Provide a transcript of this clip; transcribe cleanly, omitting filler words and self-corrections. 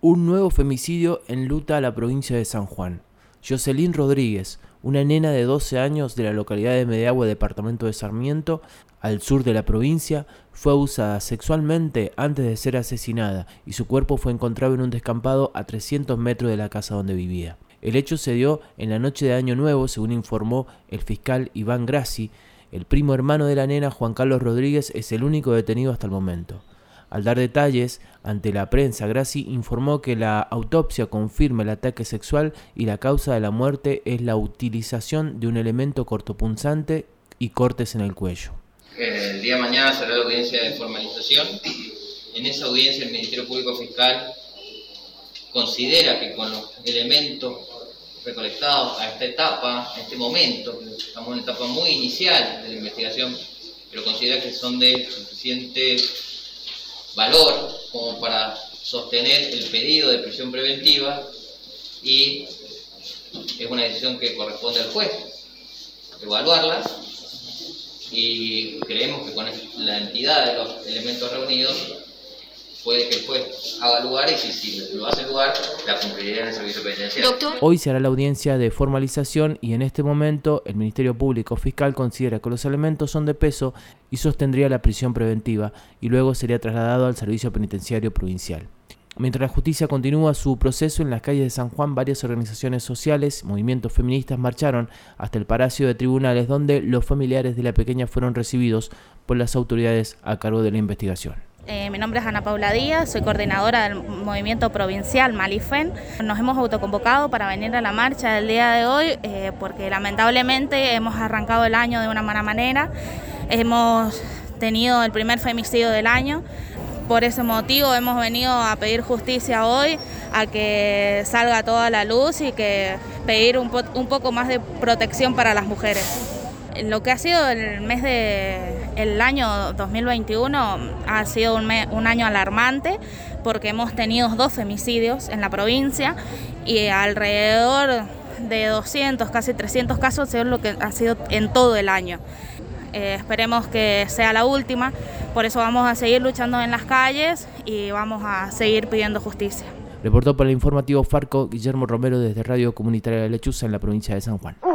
Un nuevo femicidio enluta a la provincia de San Juan. Jocelyn Rodríguez, una nena de 12 años de la localidad de Medeagua, departamento de Sarmiento, al sur de la provincia, fue abusada sexualmente antes de ser asesinada y su cuerpo fue encontrado en un descampado a 300 metros de la casa donde vivía. El hecho se dio en la noche de Año Nuevo, según informó el fiscal Iván Grassi. El primo hermano de la nena, Juan Carlos Rodríguez, es el único detenido hasta el momento. Al dar detalles ante la prensa, Grassi informó que la autopsia confirma el ataque sexual y la causa de la muerte es la utilización de un elemento cortopunzante y cortes en el cuello. El día de mañana será la audiencia de formalización. En esa audiencia el Ministerio Público Fiscal considera que con los elementos recolectados a esta etapa, a este momento, estamos en una etapa muy inicial de la investigación, pero considera que son de suficiente valor como para sostener el pedido de prisión preventiva y es una decisión que corresponde al juez evaluarla y creemos que con la entidad de los elementos reunidos puede que el juez haga lugar y si lo hace lugar la cumplirá en el servicio penitenciario. Hoy se hará la audiencia de formalización y en este momento el Ministerio Público Fiscal considera que los elementos son de peso y sostendría la prisión preventiva y luego sería trasladado al servicio penitenciario provincial. Mientras la justicia continúa su proceso en las calles de San Juan, varias organizaciones sociales, movimientos feministas marcharon hasta el Palacio de Tribunales, donde los familiares de la pequeña fueron recibidos por las autoridades a cargo de la investigación. Mi nombre es Ana Paula Díaz, soy coordinadora del movimiento provincial Malifen. Nos hemos autoconvocado para venir a la marcha del día de hoy porque lamentablemente hemos arrancado el año de una mala manera. Hemos tenido el primer femicidio del año. Por ese motivo hemos venido a pedir justicia hoy, a que salga toda la luz y que pedir un poco más de protección para las mujeres. Lo que ha sido el año 2021 ha sido un año alarmante porque hemos tenido 2 femicidios en la provincia y alrededor de 200, casi 300 casos es lo que ha sido en todo el año. Esperemos que sea la última, por eso vamos a seguir luchando en las calles y vamos a seguir pidiendo justicia. Reportó para el informativo Farco Guillermo Romero desde Radio Comunitaria de Lechuza en la provincia de San Juan.